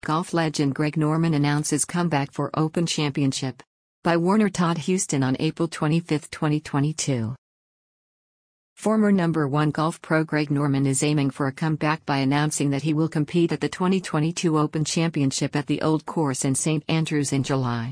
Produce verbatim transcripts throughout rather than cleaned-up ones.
Golf legend Greg Norman announces comeback for Open Championship. By Warner Todd Houston on April twenty-fifth, twenty twenty-two. Former number one golf pro Greg Norman is aiming for a comeback by announcing that he will compete at the twenty twenty-two Open Championship at the Old Course in Saint Andrews in July.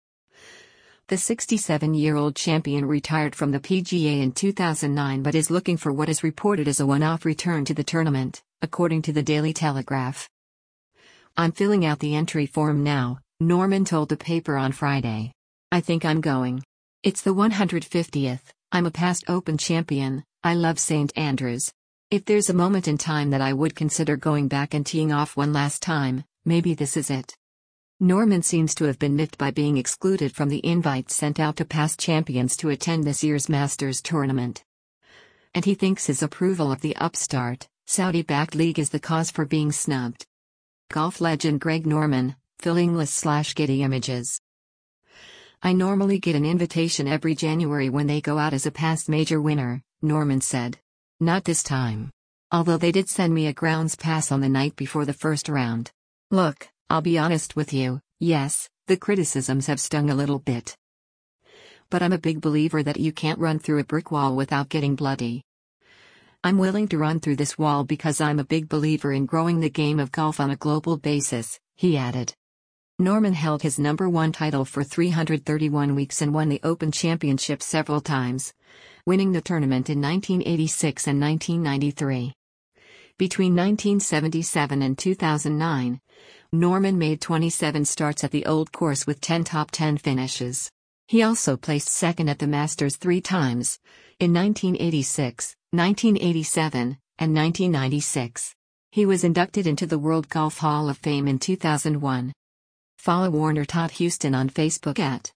The sixty-seven-year-old champion retired from the P G A in two thousand nine but is looking for what is reported as a one-off return to the tournament, according to the Daily Telegraph. "I'm filling out the entry form now," Norman told the paper on Friday. "I think I'm going. It's the one hundred fiftieth, I'm a past Open champion, I love Saint Andrews. If there's a moment in time that I would consider going back and teeing off one last time, maybe this is it." Norman seems to have been miffed by being excluded from the invites sent out to past champions to attend this year's Masters tournament. And he thinks his approval of the upstart, Saudi-backed league is the cause for being snubbed. Golf legend Greg Norman, Phil Inglis slash Getty Images. "I normally get an invitation every January when they go out as a past major winner," Norman said. "Not this time. Although they did send me a grounds pass on the night before the first round. Look, I'll be honest with you, yes, the criticisms have stung a little bit. But I'm a big believer that you can't run through a brick wall without getting bloody. I'm willing to run through this wall because I'm a big believer in growing the game of golf on a global basis," he added. Norman held his number one title for three hundred thirty-one weeks and won the Open Championship several times, winning the tournament in nineteen eighty-six and nineteen ninety-three. Between nineteen seventy-seven and two thousand nine, Norman made twenty-seven starts at the Old Course with ten top ten finishes. He also placed second at the Masters three times, in nineteen eighty-six, nineteen eighty-seven, and nineteen ninety-six. He was inducted into the World Golf Hall of Fame in two thousand one. Follow Warner Todd Houston on Facebook at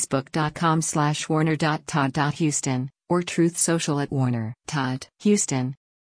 facebook.com slash warner.todd.houston or Truth Social at Warner Todd Houston.